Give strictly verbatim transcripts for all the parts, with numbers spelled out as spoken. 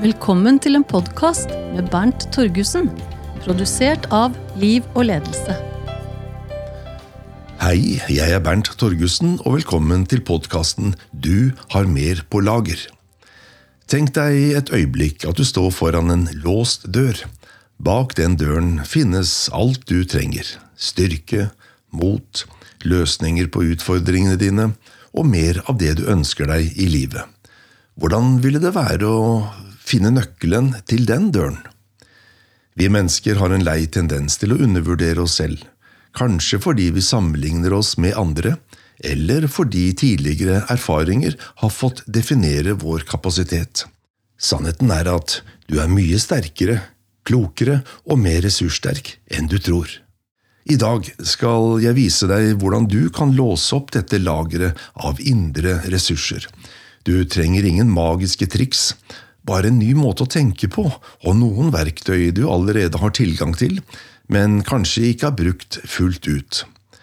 Velkommen til en podcast med Bernt Torgussen, produsert av Liv og Ledelse. Hei, jeg er Bernt Torgussen, og velkommen til podcasten «Du har mer på lager». Tenk deg et øyeblikk at du står foran en låst dør. Bak den døren finnes alt du trenger. Styrke, mot, løsninger på utfordringene dine, og mer av det du ønsker deg i livet. Hvordan ville det være å finne nøkkelen til den døren? Vi mennesker har en lei tendens til å undervurdere oss selv, kanskje fordi vi sammenligner oss med andre, eller fordi tidligere erfaringer har fått definere vår kapasitet. Sannheten er at du er mye sterkere, klokere og mer ressurssterk enn du tror. I dag skal jeg vise deg hvordan du kan låse opp dette lageret av indre ressurser. Du trenger ingen magiske triks, bare en ny måte å tenke på, og noen verktøy du allerede har tilgang til, men kanskje ikke har brukt fullt ut.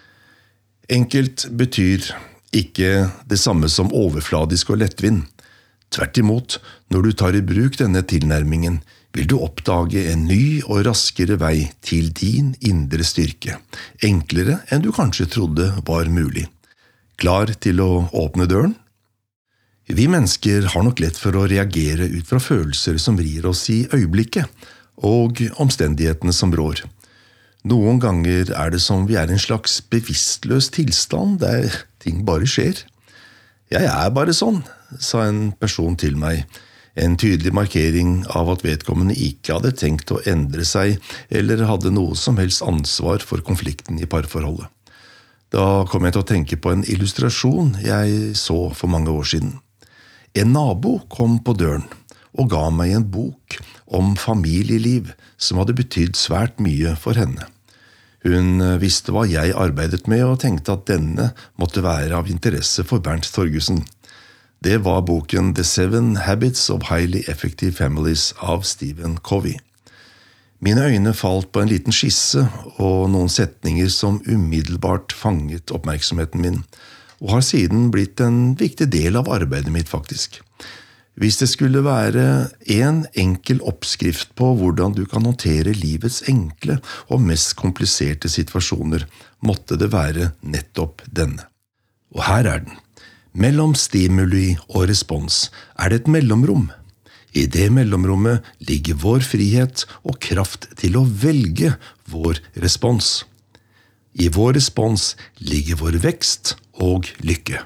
Enkelt betyr ikke det samme som overfladisk og lettvint. Tvert imot, når du tar i bruk denne tilnærmingen, vil du oppdage en ny og raskere vei til din indre styrke, enklere enn du kanskje trodde var mulig. Klar til å åpne døren? Vi mennesker har nok lett for å reagere ut fra følelser som vrir oss i øyeblikket, og omstendighetene som rår. Noen ganger er det som vi er i en slags bevisstløs tilstand der ting bare skjer. «Jeg er bare sånn», sa en person til meg, en tydelig markering av at vedkommende ikke hadde tenkt å endre seg eller hadde noe som helst ansvar for konflikten i parforholdet. Da kom jeg til å tenke på en illustrasjon jeg så for mange år siden. En nabo kom på døren og ga meg en bok om familieliv som hadde betydd svært mye for henne. Hun visste hva jeg arbeidet med og tenkte at denne måtte være av interesse for Bernt Torgussen. Det var boken The Seven Habits of Highly Effective Families av Stephen Covey. Mine øyne falt på en liten skisse og noen setninger som umiddelbart fanget oppmerksomheten min, og har siden blitt en viktig del av arbeidet mitt faktisk. Hvis det skulle være en enkel oppskrift på hvordan du kan håndtere livets enkle og mest kompliserte situasjoner, måtte det være nettopp denne. Og her er den. Mellom stimuli og respons er det et mellomrom. I det mellomrommet ligger vår frihet og kraft til å velge vår respons. I vår respons ligger vår vekst og lykke.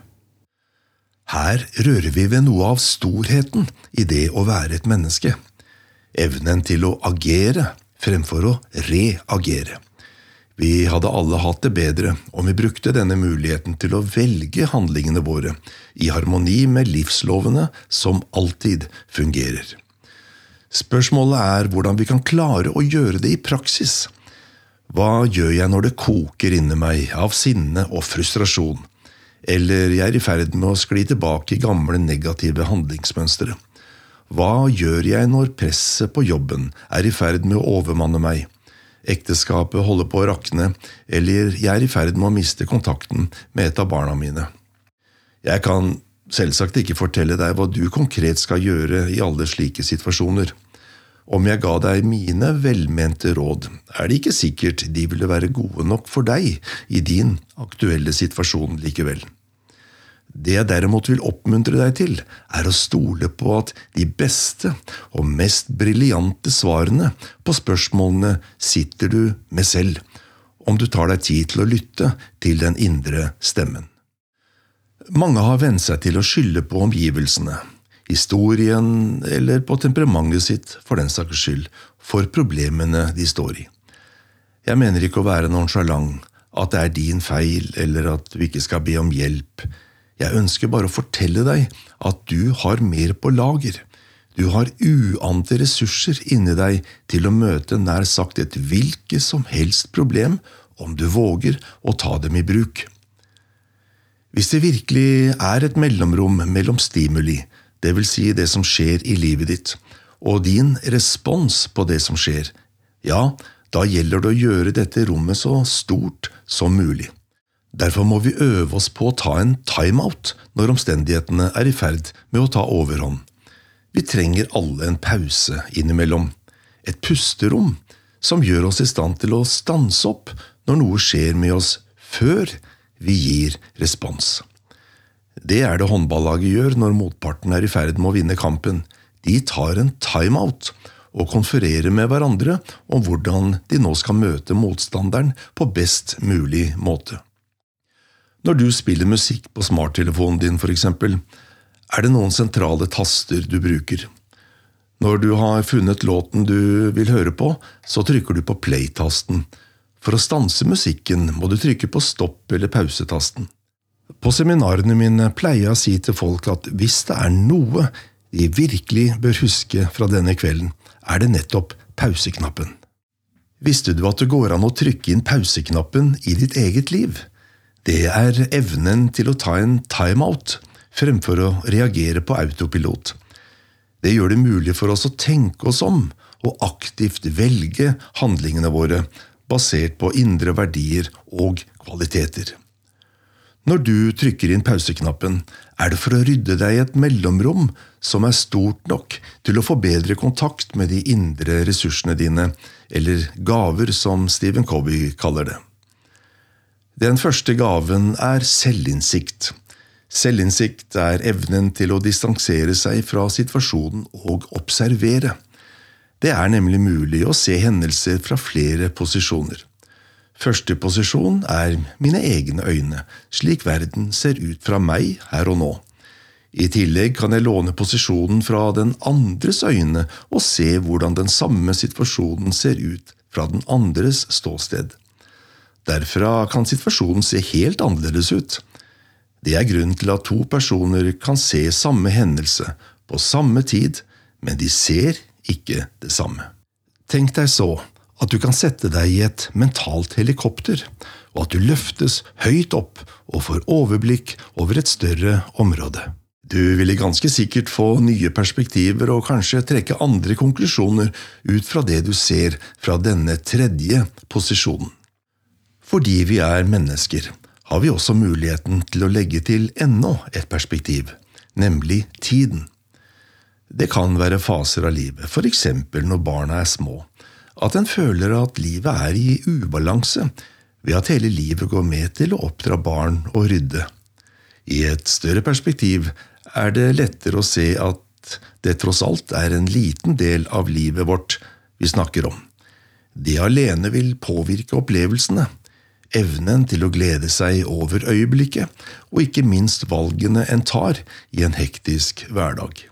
Her rører vi ved noe av storheten i det å være et menneske. Evnen til å agere fremfor å reagere. Vi hadde alle hatt det bedre om vi brukte denne muligheten til å velge handlingene våre i harmoni med livslovene som alltid fungerer. Spørsmålet er hvordan vi kan klare å gjøre det i praksis. Hva gjør jeg når det koker inni meg av sinne og frustrasjon? Eller jeg er i ferd med å skli tilbake i gamle negative handlingsmønstre? Hva gjør jeg når presset på jobben er i ferd med å overmanne meg? Ekteskapet holder på å rakne, eller jeg er i ferd med å miste kontakten med et av barna mine. Jeg kan selvsagt ikke fortelle deg hva du konkret skal gjøre i alle slike situasjoner. Om jeg ga deg mine velmente råd, er det ikke sikkert de ville være gode nok for deg i din aktuelle situasjon likevel. Det jeg derimot vil oppmuntre deg til, er å stole på at de beste og mest briljante svarene på spørsmålene sitter du med selv, om du tar deg tid til å lytte til den indre stemmen. Mange har vent seg til å skylde på omgivelsene, historien eller på temperamentet sitt for den saks skyld, for problemene de står i. Jeg mener ikke å være nonchalant, at det er din feil eller at du ikke skal be om hjelp. Jeg ønsker bare å fortelle deg at du har mer på lager. Du har uante ressurser inni deg til å møte nær sagt et hvilket som helst problem, om du våger å ta dem i bruk. Hvis det virkelig er et mellomrom mellom stimuli, det vil si det som skjer i livet ditt, og din respons på det som skjer, ja, da gjelder det å gjøre dette rommet så stort som mulig. Derfor må vi øve oss på å ta en timeout når omstendighetene er i ferd med å ta overhånd. Vi trenger alle en pause innimellom, et pusterom som gjør oss i stand til å stanse opp når noe skjer med oss før vi gir respons. Det er det håndballaget gjør når motparten er i ferd med å vinne kampen. De tar en timeout og konfererer med hverandre om hvordan de nå skal møte motstanderen på best mulig måte. Når du spiller musikk på smarttelefonen din for eksempel, er det noen sentrale taster du bruker. Når du har funnet låten du vil høre på, så trykker du på play-tasten. For å stanse musikken må du trykke på stopp- eller pausetasten. På seminarene mine pleier jeg å si til folk at hvis det er noe de virkelig bør huske fra denne kvelden, er det nettopp pauseknappen. Visste du at det går an å trykke inn pauseknappen i ditt eget liv? Det er evnen til å ta en timeout fremfor å reagere på autopilot. Det gjør det mulig for oss å tenke oss om og aktivt velge handlingene våre, basert på indre verdier og kvaliteter. Når du trykker inn pauseknappen, er det for å rydde deg et mellomrom som er stort nok til å få bedre kontakt med de indre ressursene dine, eller gaver som Stephen Covey kaller det. Den første gaven er selvinnsikt. Selvinnsikt er evnen til å distansere seg fra situasjonen og observere. Det er nemlig mulig å se hendelser fra flere posisjoner. Første posisjon er mine egne øyne, slik verden ser ut fra meg her og nå. I tillegg kan jeg låne posisjonen fra den andres øyne og se hvordan den samme situasjonen ser ut fra den andres ståsted. Derfra kan situasjonen se helt annerledes ut. Det er grunnen til at to personer kan se samme hendelse på samme tid, men de ser ikke det samme. Tenk deg så at du kan sette deg i et mentalt helikopter, og at du løftes høyt opp og får overblikk over et større område. Du ville ganske sikkert få nye perspektiver og kanskje trekke andre konklusjoner ut fra det du ser fra denne tredje posisjonen. Fordi vi er mennesker, har vi også muligheten til å legge til enda et perspektiv, nemlig tiden. Det kan være faser av livet, for eksempel når barna er små, at en føler at livet er i ubalanse, ved at hele livet går med til å oppdra barn og rydde. I et større perspektiv er det lettere å se at det tross alt er en liten del av livet vårt vi snakker om. Det alene vil påvirke opplevelsene, evnen til å glede seg over øyeblikket, og ikke minst valgene en tar i en hektisk hverdag.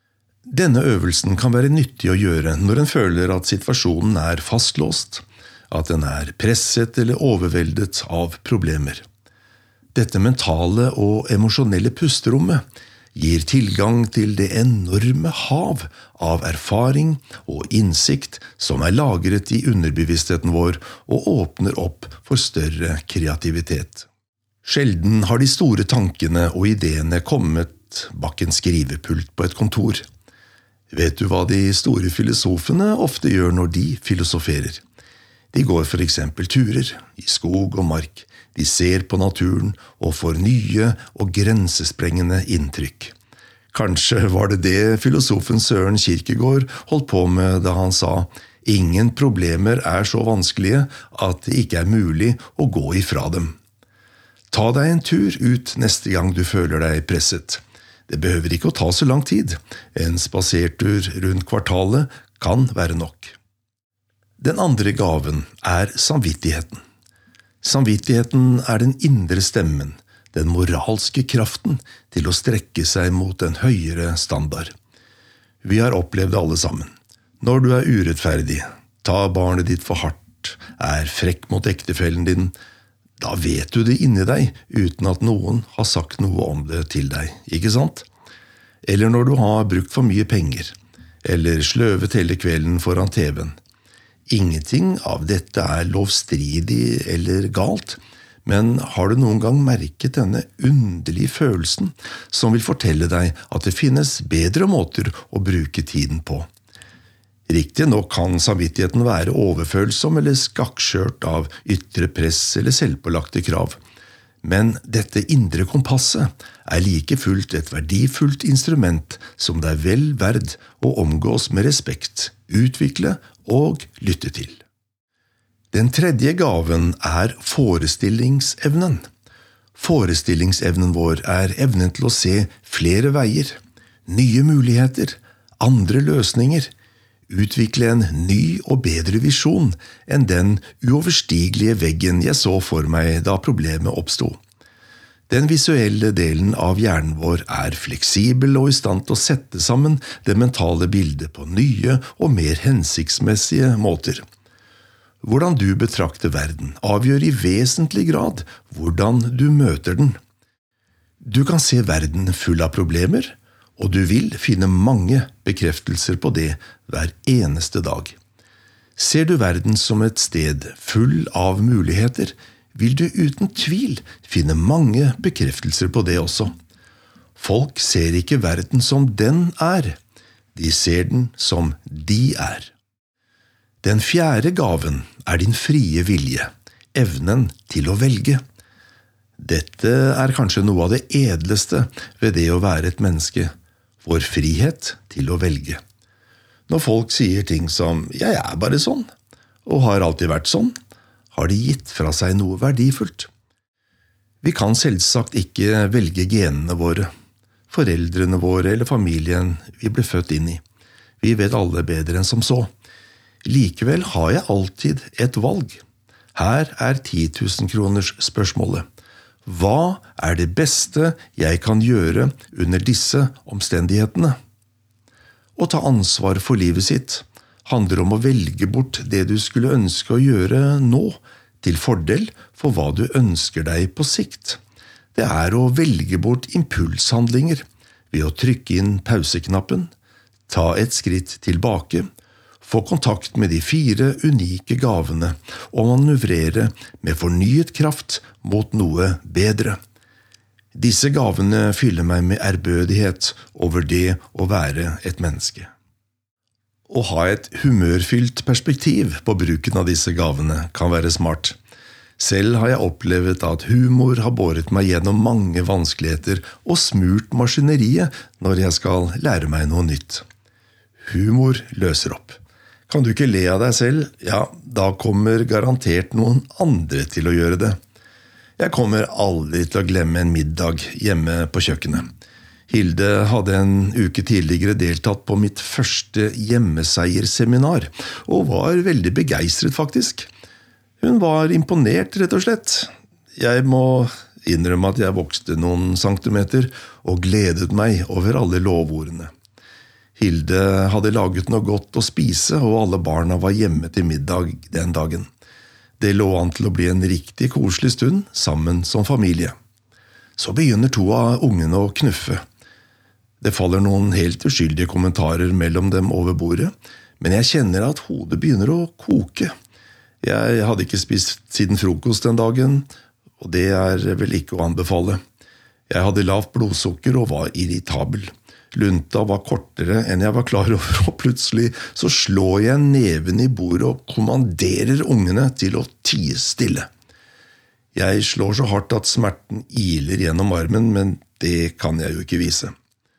Denne øvelsen kan være nyttig å gjøre når en føler at situasjonen er fastlåst, at en er presset eller overveldet av problemer. Dette mentale og emosjonelle pusterommet gir tilgang til det enorme hav av erfaring og innsikt som er lagret i underbevisstheten vår og åpner opp for større kreativitet. Sjelden har de store tankene og ideene kommet bak en skrivepult på et kontor. Vet du hva de store filosofene ofte gjør når de filosoferer? De går for eksempel turer i skog og mark. De ser på naturen og får nye og grensesprengende inntrykk. Kanskje var det det filosofen Søren Kierkegaard holdt på med da han sa «Ingen problemer er så vanskelige at det ikke er mulig å gå ifra dem». Ta deg en tur ut neste gang du føler deg presset. Det behøver ikke å ta så lang tid. En spasertur rundt kvartalet kan være nok. Den andre gaven er samvittigheten. Samvittigheten er den indre stemmen, den moralske kraften til å strekke seg mot en høyere standard. Vi har opplevd alle sammen. Når du er urettferdig, tar barnet ditt for hardt, er frekk mot ektefellen din, da vet du det inni deg uten at noen har sagt noe om det til deg, ikke sant? Eller når du har brukt for mye penger, eller sløvet hele kvelden foran T V-en. Ingenting av dette er lovstridig eller galt, men har du noen gang merket denne underlige følelsen som vil fortelle deg at det finnes bedre måter å bruke tiden på? Riktig nok kan samvittigheten være overfølsom eller skakkskjørt av ytre press eller selvpålagte krav. Men dette indre kompasset er like fullt et verdifullt instrument som det er vel verd å omgås med respekt, utvikle og lytte til. Den tredje gaven er forestillingsevnen. Forestillingsevnen vår er evnen til å se flere veier, nye muligheter, andre løsninger, utvikle en ny og bedre visjon enn den uoverstigelige veggen jeg så for meg da problemet oppstod. Den visuelle delen av hjernen vår er fleksibel og i stand til å sette sammen det mentale bildet på nye og mer hensiktsmessige måter. Hvordan du betrakter verden avgjør i vesentlig grad hvordan du møter den. Du kan se verden full av problemer, og du vil finne mange bekreftelser på det hver eneste dag. Ser du verden som et sted full av muligheter, vil du uten tvil finne mange bekreftelser på det også. Folk ser ikke verden som den er, de ser den som de er. Den fjerde gaven er din frie vilje, evnen til å velge. Dette er kanskje noe av det edleste ved det å være et menneske, vår frihet til å velge. Når folk sier ting som «jeg er bare sånn», og har alltid vært sånn, har de gitt fra seg noe verdifullt. Vi kan selvsagt ikke velge genene våre, foreldrene våre eller familien vi ble født inn i. Vi vet alle bedre enn som så. Likevel har jeg alltid et valg. Her er ti tusen kroners spørsmålet. Hva er det beste jeg kan gjøre under disse omstendighetene? Å ta ansvar for livet sitt handler om å velge bort det du skulle ønske å gjøre nå, til fordel for hva du ønsker deg på sikt. Det er å velge bort impulshandlinger ved å trykke inn pauseknappen, ta et skritt tilbake, få kontakt med de fire unike gavene og manøvrere med fornyet kraft mot noe bedre. Disse gavene fyller meg med ærbødighet over det å være et menneske. Å ha et humørfylt perspektiv på bruken av disse gavene kan være smart. Selv har jeg opplevd at humor har båret meg gjennom mange vanskeligheter og smurt maskineriet når jeg skal lære meg noe nytt. Humor løser opp. Kan du ikke le av deg selv, ja, da kommer garantert noen andre til å gjøre det. Jeg kommer aldri til å glemme en middag hjemme på kjøkkenet. Hilde hadde en uke tidligere deltatt på mitt første hjemmeseierseminar, og var veldig begeistret faktisk. Hun var imponert, rett og slett. Jeg må innrømme at jeg vokste noen centimeter og gledet meg over alle lovordene. Hilde hadde laget noe godt å spise, og alle barna var hjemme til middag den dagen. Det lå an til å bli en riktig koselig stund sammen som familie. Så begynner to av ungene å knuffe. Det faller noen helt uskyldige kommentarer mellom dem over bordet, men jeg kjenner at hodet begynner å koke. Jeg hadde ikke spist siden frokost den dagen, og det er vel ikke å anbefale. Jeg hadde lavt blodsukker og var irritabel. Lunta var kortere enn jeg var klar over, og plutselig så slår jeg neven i bordet og kommanderer ungene til å tie stille. Jeg slår så hardt at smerten iler gjennom armen, men det kan jeg jo ikke vise.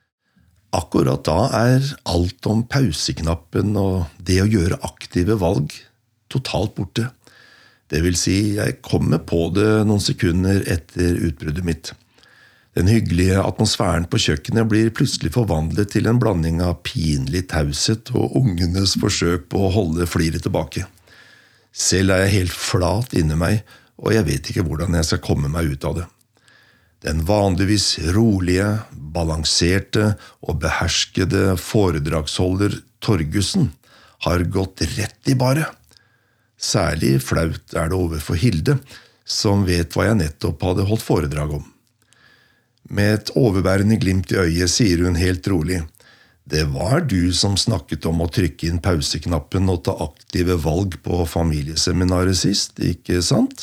Akkurat da er alt om pauseknappen og det å gjøre aktive valg totalt borte. Det vil si, jeg kommer på det noen sekunder etter utbruddet mitt. Den hyggelige atmosfæren på kjøkkenet blir plutselig forvandlet til en blanding av pinlig taushet og ungenes forsøk på å holde fliret tilbake. Selv er jeg helt flat inni meg, og jeg vet ikke hvordan jeg skal komme meg ut av det. Den vanligvis rolige, balanserte og beherskede foredragsholder Torgussen har gått rett i bare. Særlig flaut er det overfor Hilde, som vet hva jeg nettopp hadde holdt foredrag om. Med et overbærende glimt i øyet sier hun helt rolig, «Det var du som snakket om å trykke inn pauseknappen og ta aktive valg på familieseminaret sist, ikke sant?»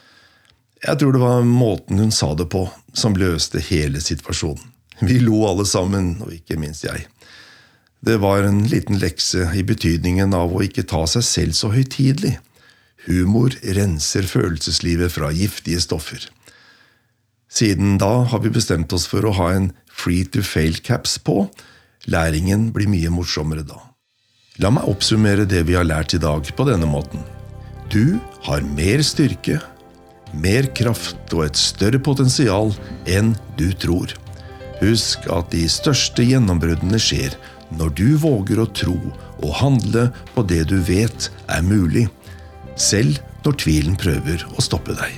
Jeg tror det var måten hun sa det på, som løste hele situasjonen. Vi lo alle sammen, og ikke minst jeg. Det var en liten lekse i betydningen av å ikke ta seg selv så høytidelig. Humor renser følelseslivet fra giftige stoffer. Siden da har vi bestemt oss for å ha en free-to-fail-caps på. Læringen blir mye morsommere da. La meg oppsummere det vi har lært i dag på denne måten. Du har mer styrke, mer kraft og et større potensial enn du tror. Husk at de største gjennombruddene skjer når du våger å tro og handle på det du vet er mulig, selv når tvilen prøver å stoppe deg.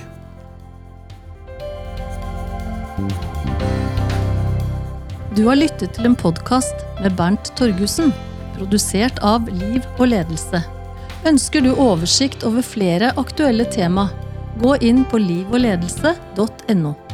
Du har lyttet til en podcast med Bernt Torgussen, produsert av Liv og Ledelse. Ønsker du oversikt over flere aktuelle tema? Gå inn på liv og ledelse punktum no.